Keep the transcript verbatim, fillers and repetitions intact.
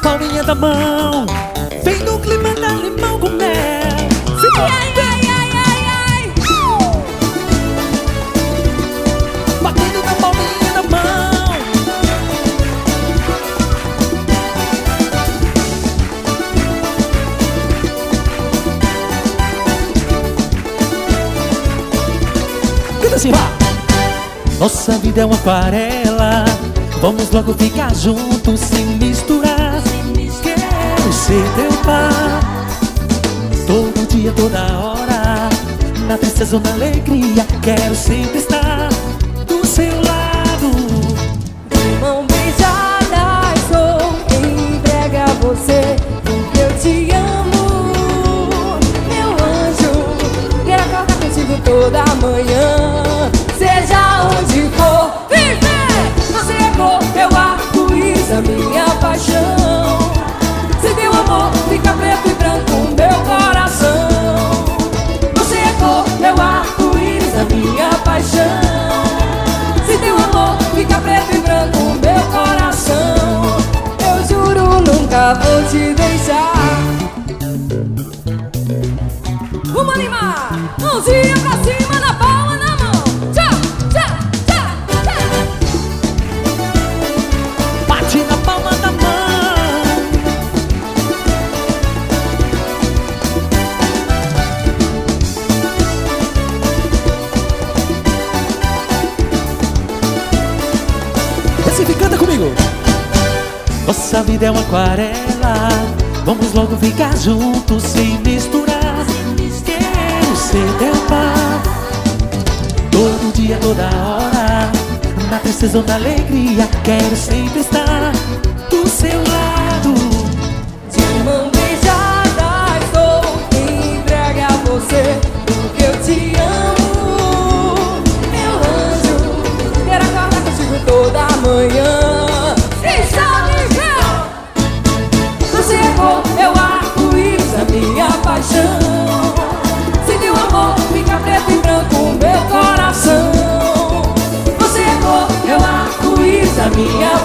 palminha da mão, vem no clima da limão com mel. Fica Ai, ai, ai, ai, ai. batendo na palminha da mão. Canta assim, vá. Nossa vida é uma aquarela, vamos logo ficar juntos sem misturar. Quero ser teu par, todo dia, toda hora, na tristeza ou na alegria, quero sempre estar do seu lado. De mão beijada estou entregue a você, porque eu te amo, meu anjo. Quero acordar contigo toda manhã, seja onde for. Viver! Você é cor, meu arco-íris, a minha paixão. Se teu amor fica preto e branco, meu coração. Você é cor, meu arco-íris, a minha paixão. Se teu amor fica preto e branco, meu coração. Eu juro, nunca vou te deixar. Vamos animar! Mãozinha pra cima, na palma, na mão. Tchau, tchau, tchau, tchau. Bate na palma da mão. Recife, canta comigo. Nossa vida é uma aquarela, vamos logo ficar juntos sem misturar. Quero ser teu par, todo dia, toda hora, na tristeza ou na alegria, quero sempre estar do seu lado. De mão beijada estou entregue a você, porque eu te amo, meu anjo. Quero acordar contigo toda manhã. Está legal! Você é cor, meu arco-íris, a minha paixão. Se teu amor fica preto e branco, meu coração. Você é cor, meu arco-íris, a minha